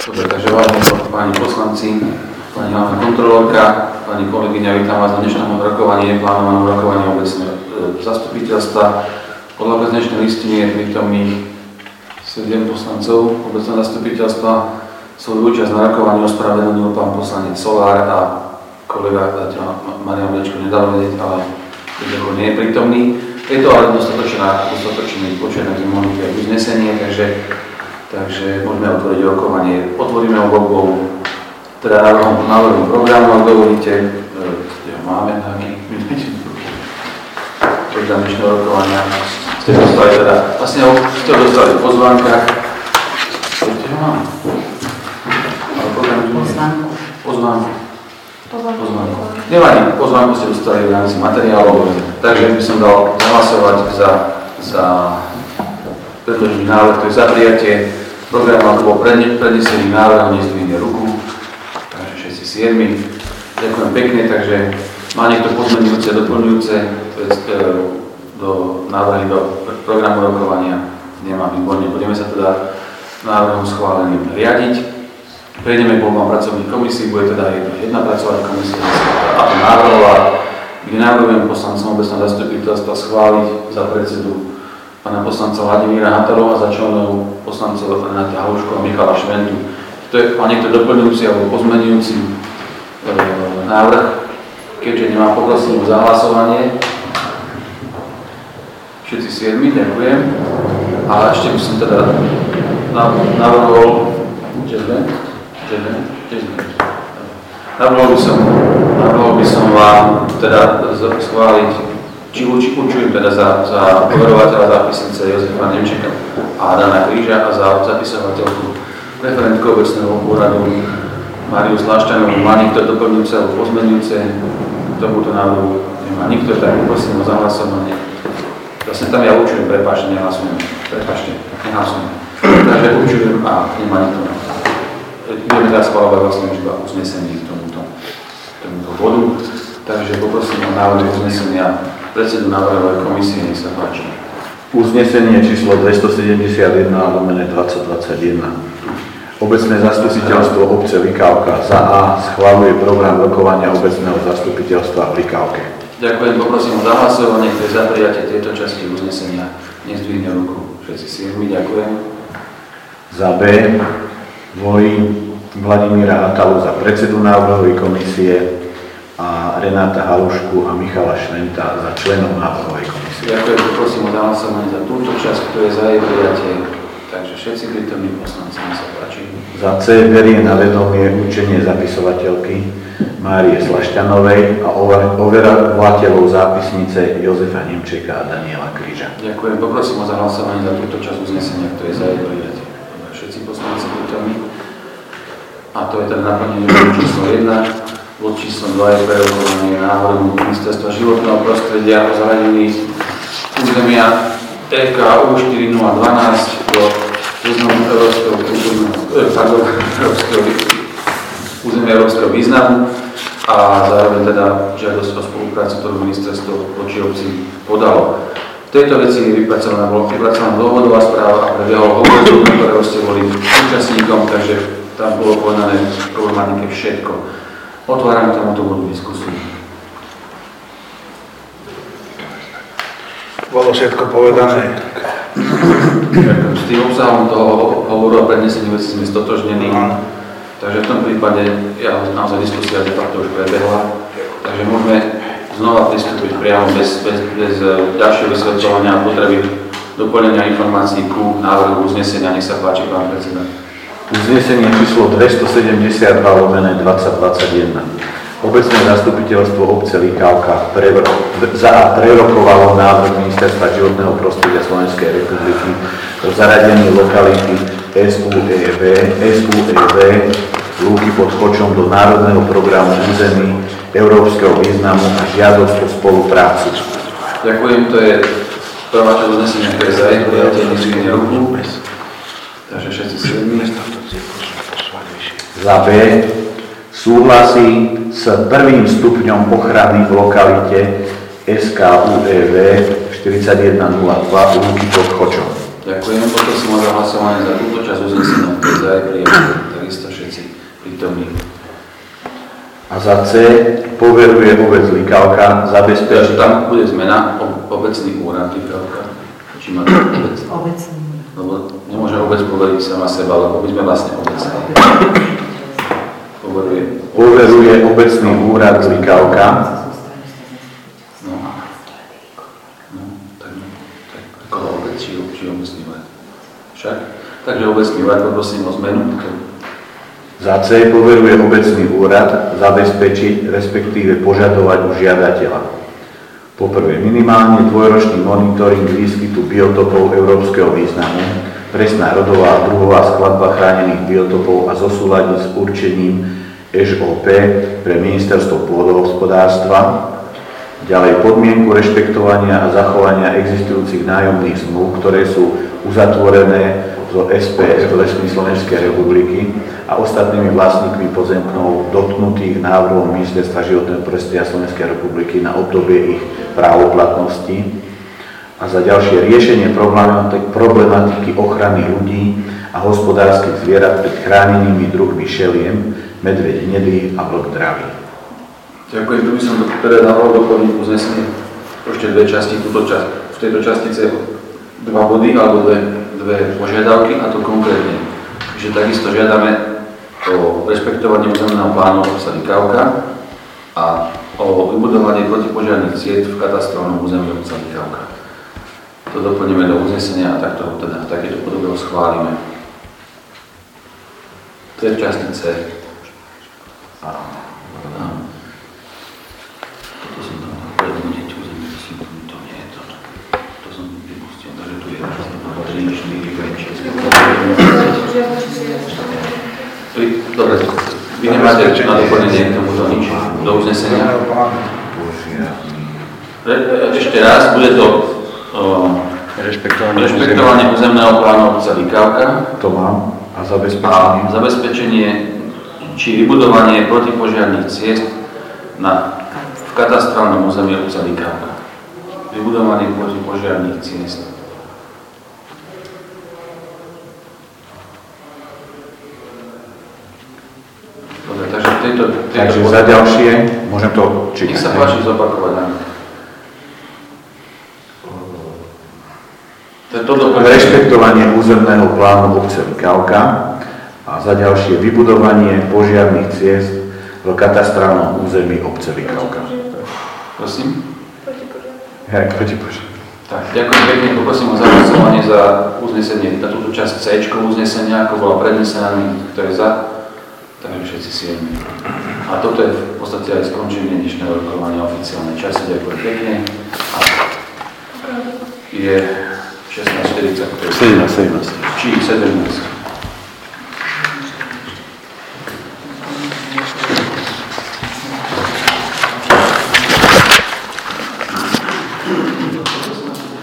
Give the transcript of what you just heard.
Dobre, takže vážení páni poslanci, pani hlavná kontrolórka, pani kolegyňa, vítam vás na dnešnom rokovaní, neplánovanom rokovaní obecného zastupiteľstva. Podľa dnešnej listiny je prítomných 7 poslancov obecného zastupiteľstva. Svoju účasť na rokovaní ospravedlnil pán poslanec Solár a kolega zatiaľ Marian Mlečko nedal vedieť, ale nie je prítomný. Je to ale dostatočný počet, na ktorý mohli aj uznesenie, takže môžeme otvoriť rokovanie. Otvoríme obou teda návrhom programu, ak dovolíte. Máme nejaký program dnešného rokovania. Ste dostali v pozvánkach. Ste ho máme? Pozvánku. Nevadí, pozvánku ste dostali v rámci materiálov, takže by som dal zahlasovať za predložený návrh, to je za prijatie programu, ako bol prednesený návrh, nezdvihne ruku, takže všetci 7. Ďakujem pekne, takže má niekto pozmeňujúce, doplňujúce do návrhy do programu rokovania? Nemá, výborne, budeme sa teda návrhom schváleným riadiť. Prejdeme k voľbám pracovných komisí, bude teda jedna pracovná komisia, a to návrhová, kde navrhujem poslancom obecného zastupiteľstva schváliť za predsedu pána poslanca Vladimíra Hatalova, za členov poslancov Renáta Halušku a Michala Šventu. Má niekto doplňujúci alebo pozmenujúci návrh? Keďže nemá, poprosím o zahlasovanie. Všetci 7, ďakujem. A ešte by som teda navrhol Navrhol by som vám teda schváliť, či určujem teda za poverovateľa zápisnice Jozefa Nemčeka a Adana Kríža a za zapisovateľku referentku obecného úradu Máriu Slášťanovú. Má niekto doplňujúce alebo pozmeňujúce k tomuto návrhu? Nemá nikto, tak prosím o zahlasovanie. Vlastne tam ja určujem, prepáčte, nehlasujem. Takže určujem a nemá nikto. Budeme teraz schváľovať vlastne už iba uznesenie k tomuto bodu. Takže poprosím o návrh uznesenia predsedu návrhovej komisie, nech sa páči. Uznesenie číslo 271/2021. Obecné zastupiteľstvo obce Likávka za A schvaľuje program rokovania obecného zastupiteľstva v Likávke. Ďakujem, poprosím o zahlasovanie, ktoré za prijatie tejto časti uznesenia nezdvihne ruku. Všetci 7, ďakujem. Za B volím Vladimíra Hatalu za predsedu návrhovej komisie a Renáta Halušku a Michala Šventa za členov návrhovej komisie. Ďakujem, poprosím o zahlasovanie za túto časť, ktoré je za jej prijatie. Takže všetci prítomní poslanci, nech sa páči. Za C berie na vedomie určenie zapisovateľky Márie Slášťanovej a overovateľov zápisnice Jozefa Nemčeka a Daniela Kríža. Ďakujem, poprosím o zahlasovanie za túto časť uznesenia, ktoré je za jej prijatie. Všetci poslanci prítomní. A to je teda naplnenie číslo 1. Bod číslo 2 je prerokovanie návrhu Ministerstva životného prostredia o zaradení územia EKU 4012 do zoznamu územia európskeho významu a zároveň teda žiadosť o spoluprácu, ktorú ministerstvo voči obci podalo. V tejto veci je vypracovaná dôvodová správa a prebiehol hovor, ktorého ste boli účastníkom, takže tam bolo povedané v problematike všetko. Otváram k tomuto bodu diskusiu. Bolo všetko povedané. S tým obsahom toho hovoru a prednesení veci sme stotožnení. Takže v tom prípade naozaj diskusia de facto už prebehla. Takže môžeme znova pristúpiť priamo bez ďalšieho vysvetľovania a potreby doplnenia informácií ku návrhu uznesenia. Nech sa páči, pán predseda. Uznesenie číslo 272/2021. Obecné zastupiteľstvo obce Likávka za A prerokovalo návrh Ministerstva životného prostredia Slovenskej republiky o zaradení lokality SUEV Lúky pod Chočom do národného programu území európskeho významu a žiadosť o spoluprácu. Ďakujem, to je prvá časť uznesenia, ktoré za jej prijatie nezdvihne ruku. Takže všetci 7. Za B súhlasí s prvým stupňom ochrany v lokalite SKUEV 4102 Lúky pod Chočom. Ďakujem, poprosím o zahlasovanie za túto časť uznesenia, ktoré za jej prijatie. Takisto území. A za C poveruje obec Likavka zabezpečiť... Tam bude zmena obecný úrad Likavka. Či má to obec? Obecný. Lebo nemôže obec poveriť sama seba, lebo my sme vlastne obec. Poveruje obecný úrad Likavka. Tak ako obec, či obecný úrad. Však? Takže obecný úrad, poprosím o zmenu. Za C poveruje obecný úrad zabezpečiť, respektíve požadovať u žiadateľa. Poprvé, minimálne dvojročný monitoring výskytu biotopov európskeho významu, presná rodová a druhová skladba chránených biotopov a zosúladiť s určením ŽOP pre ministerstvo pôdohospodárstva. Ďalej podmienku rešpektovania a zachovania existujúcich nájomných zmluv, ktoré sú uzatvorené zo SPF Lesmi Slovenskej republiky a ostatnými vlastníkmi pozemkov dotknutých návrhom Ministerstva životného prostredia Slovenskej republiky na obdobie ich právoplatnosti. A za ďalšie riešenie problematiky ochrany ľudí a hospodárskych zvierat pred chránenými druhmi šeliem, medveď hnedý a vlk dravý. Ďakujem, tu by som teda navrhol doplniť uznesenie ešte dve časti, v tejto častice dva body alebo dve požiadavky, a to konkrétne, že takisto žiadame o rešpektovanie územného plánu obca Likavka a o vybudovanie protipožiarnych ciest v katastrálnom území obca Likavka. To doplníme do uznesenia a takto teda v takéto podobe ho schválime. To je v časti C. Toto som tam predmeniť územie, to nie je to. To som vypustil, takže tu je 3, 4, 5, 6. Dobre, vy nemáte na doplnenie k tomuto nič do uznesenia? Ešte raz, bude to rešpektovanie územného plánu obca Likavka. To mám. A zabezpečenie či vybudovanie protipožiarnych ciest v katastrálnom území obca Likavka. Vybudovanie protipožiarnych ciest. Dobre, takže Takže za ďalšie, môžem to čítať. Nech sa páči zopakovať, áno. Rešpektovanie územného plánu obce Likavka a za ďalšie vybudovanie požiarnych ciest v katastrálnom území obce Likavka. Prosím? Protipožiarnych. Tak, ďakujem pekne, poprosím o zahlasovanie za uznesenie, na túto časť C uznesenia, ako bola prednesená, kto je za, takže všetci 7. A toto je v podstate aj skončenie dnešného rokovania oficiálnej časti. Ďakujem pekne. A je 16:40. 17. Či 17.